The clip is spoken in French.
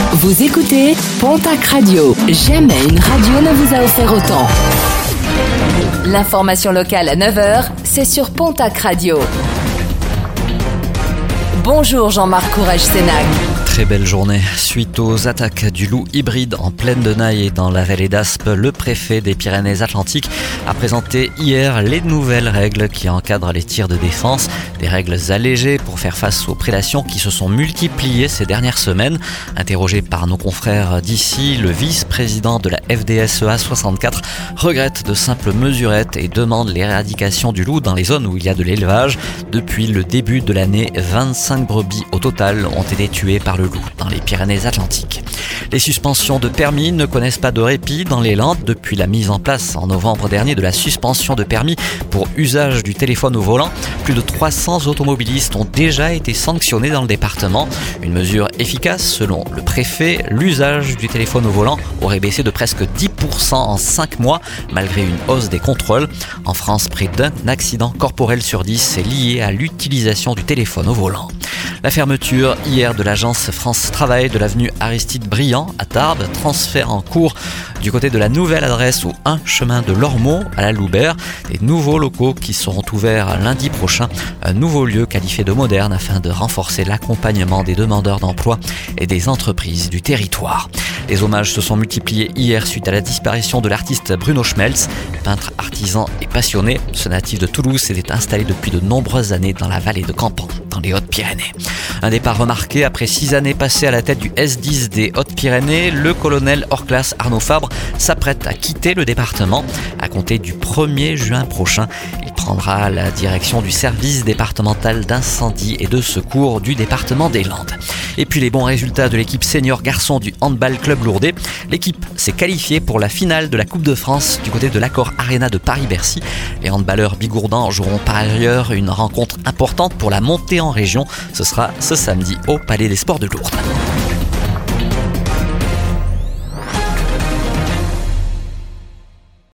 Vous écoutez Pontac Radio. Jamais une radio ne vous a offert autant. L'information locale à 9h, c'est sur Pontac Radio. Bonjour Jean-Marc Courage-Sénac. Très belle journée. Suite aux attaques du loup hybride en plaine de Naye et dans la vallée d'Aspe, le préfet des Pyrénées-Atlantiques a présenté hier les nouvelles règles qui encadrent les tirs de défense. Des règles allégées pour faire face aux prédations qui se sont multipliées ces dernières semaines. Interrogé par nos confrères d'ici, le vice-président de la FDSEA 64 regrette de simples mesurettes et demande l'éradication du loup dans les zones où il y a de l'élevage. Depuis le début de l'année, 25 brebis au total ont été tuées par le loup dans les Pyrénées-Atlantiques. Les suspensions de permis ne connaissent pas de répit dans les Landes depuis la mise en place en novembre dernier de la suspension de permis pour usage du téléphone au volant. Plus de 300 automobilistes ont déjà été sanctionnés dans le département. Une mesure efficace selon le préfet. L'usage du téléphone au volant aurait baissé de presque 10% en 5 mois malgré une hausse des contrôles. En France, près d'un accident corporel sur 10 est lié à l'utilisation du téléphone au volant. La fermeture hier de l'agence France Travail de l'avenue Aristide Briand à Tarbes, transfert en cours du côté de la nouvelle adresse au 1 chemin de l'Ormeau à la Loubert. Des nouveaux locaux qui seront ouverts lundi prochain, un nouveau lieu qualifié de moderne afin de renforcer l'accompagnement des demandeurs d'emploi et des entreprises du territoire. Les hommages se sont multipliés hier suite à la disparition de l'artiste Bruno Schmelz, peintre artisan et passionné. Ce natif de Toulouse s'était installé depuis de nombreuses années dans la vallée de Campan, dans les Hautes-Pyrénées. Un départ remarqué après 6 années passées à la tête du S10 des Hautes-Pyrénées. Le colonel hors classe Arnaud Fabre s'apprête à quitter le département. À compter du 1er juin prochain, il prendra la direction du service départemental d'incendie et de secours du département des Landes. Et puis les bons résultats de l'équipe senior garçon du handball club lourdais. L'équipe s'est qualifiée pour la finale de la Coupe de France du côté de l'Accor Arena de Paris-Bercy. Les handballeurs bigourdans joueront par ailleurs une rencontre importante pour la montée en région. Ce sera ce samedi au Palais des Sports de Lourdes.